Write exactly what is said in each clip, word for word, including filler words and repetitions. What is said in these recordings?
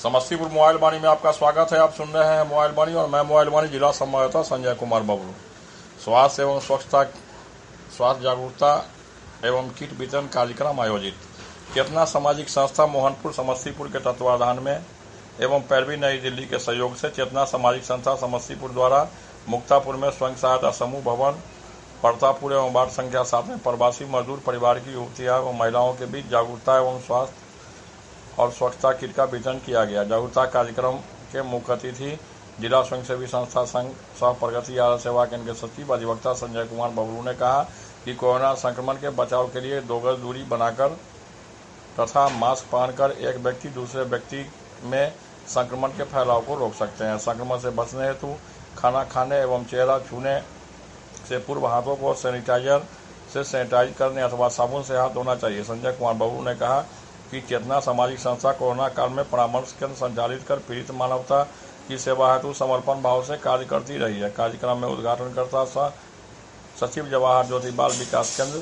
Samastipur mobile वाणी में आपका स्वागत है। आप सुन रहे हैं मोबाइल वाणी और मैं मोबाइल वाणी जिला संवाददाता संजय कुमार बबलू। स्वास्थ्य एवं स्वच्छता स्वास्थ्य जागरूकता एवं किट वितरण कार्यक्रम आयोजित। चेतना सामाजिक संस्था मोहनपुर समस्तीपुर के तत्वाधान में एवं पैरवी नई दिल्ली के सहयोग से चेतना सामाजिक संस्था समस्तीपुर द्वारा मुक्तापुर में स्वयं सहायता समूह भवन प्रतापपुर एवं वार्ड संख्या सात में प्रवासी मजदूर परिवार की युवतियां एवं महिलाओं के बीच जागरूकता एवं स्वास्थ्य और स्वच्छता किट का वितरण किया गया। जागरूकता कार्यक्रम के मुख्य अतिथि जिला स्वयंसेवी संस्था संघ सह प्रगति आधार सेवा केंद्र के सचिव अधिवक्ता संजय कुमार बबलू ने कहा कि कोरोना संक्रमण के बचाव के लिए दो गज दूरी बनाकर तथा मास्क पहनकर एक व्यक्ति दूसरे व्यक्ति में संक्रमण के फैलाव को रोक सकते हैं। संक्रमण से बचने हेतु खाना खाने एवं चेहरा छूने से पूर्व हाथों को सैनिटाइजर से सैनिटाइज करने अथवा साबुन से हाथ धोना चाहिए। संजय कुमार बबलू ने कहा कि चेतना सामाजिक संस्था कोरोना काल में परामर्श केंद्र संचालित कर पीड़ित मानवता की सेवा हेतु समर्पण भाव से कार्य करती रही है। कार्यक्रम में उद्घाटनकर्ता सह सचिव जवाहर ज्योति बाल विकास केंद्र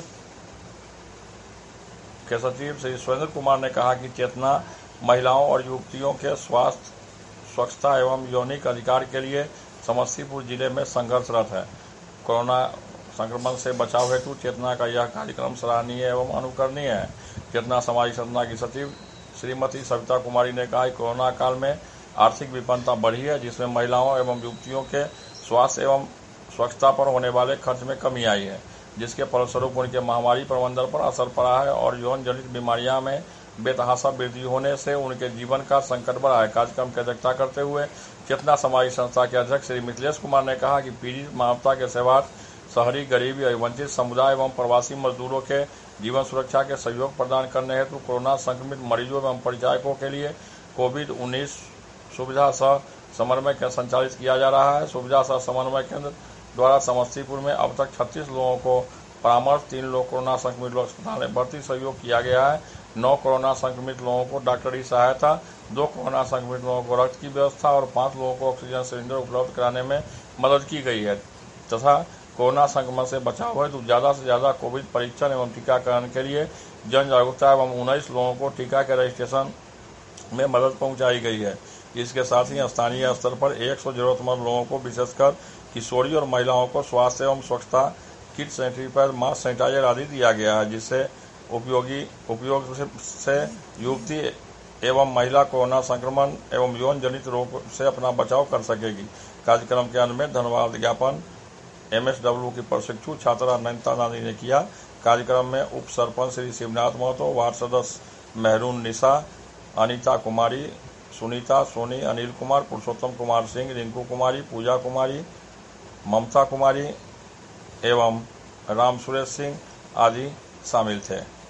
के सचिव श्री सुरेंद्र कुमार ने कहा कि चेतना महिलाओं और युवतियों के स्वास्थ्य स्वच्छता एवं यौनिक अधिकार के लिए समस्तीपुर जिले में संघर्षरत है। कोरोना संक्रमण से बचाव हेतु चेतना का यह कार्यक्रम सराहनीय एवं अनुकरणीय है। चेतना सामाजिक संस्था की सचिव श्रीमती सविता कुमारी ने कहा कि कोरोना काल में आर्थिक विपन्नता बढ़ी है, जिसमें महिलाओं एवं युवतियों के स्वास्थ्य एवं स्वच्छता पर होने वाले खर्च में कमी आई है, जिसके फलस्वरूप उनके महामारी प्रबंधन पर असर पड़ा है और यौन जनित बीमारियां में बेतहाशा वृद्धि होने से उनके जीवन का संकट बढ़ा है। कार्यक्रम की अध्यक्षता करते हुए चेतना सामाजिक संस्था के अध्यक्ष श्री मिथिलेश कुमार ने कहा कि पीड़ित मानवता के सेवार्थ शहरी गरीबी वंचित समुदाय एवं प्रवासी मजदूरों के जीवन सुरक्षा के सहयोग प्रदान करने हेतु कोरोना संक्रमित मरीजों एवं परिचायकों के लिए कोविड उन्नीस सुविधा सह समन्वय केंद्र संचालित किया जा रहा है। सुविधा सह समन्वय केंद्र द्वारा समस्तीपुर में अब तक छत्तीस लोगों को परामर्श, तीन लोग कोरोना संक्रमित लोग अस्पताल में भर्ती सहयोग किया गया है। नौ कोरोना संक्रमित लोगों को डॉक्टरी सहायता, दो कोरोना संक्रमित लोगों को रक्त की व्यवस्था और पाँच लोगों को ऑक्सीजन सिलेंडर उपलब्ध कराने में मदद की गई है तथा कोरोना संक्रमण से बचाव हेतु ज़्यादा से ज़्यादा कोविड परीक्षण एवं टीकाकरण के लिए जन जागरूकता एवं उन्नीस लोगों को टीका के रजिस्ट्रेशन में मदद पहुंचाई गई है। इसके साथ ही स्थानीय स्तर पर एक सौ जरूरतमंद लोगों को विशेषकर किशोरी और महिलाओं को स्वास्थ्य एवं स्वच्छता kit, sanitary pad, mask, sanitizer आदि दिया गया है, जिससे उपयोगी उपयोग से युवती एवं महिला कोरोना संक्रमण एवं यौन जनित रोग से अपना बचाव कर सकेगी। कार्यक्रम के अंत में धन्यवाद ज्ञापन एम एस डब्ल्यू की प्रशिक्षु छात्रा नैनता नानी ने किया। कार्यक्रम में उप सरपंच श्री शिवनाथ महतो, वार्ड सदस्य मेहरून निशा, अनीता कुमारी, सुनीता सोनी, अनिल कुमार, पुरुषोत्तम कुमार सिंह, रिंकू कुमारी, पूजा कुमारी, ममता कुमारी एवं राम सुरेश सिंह आदि शामिल थे।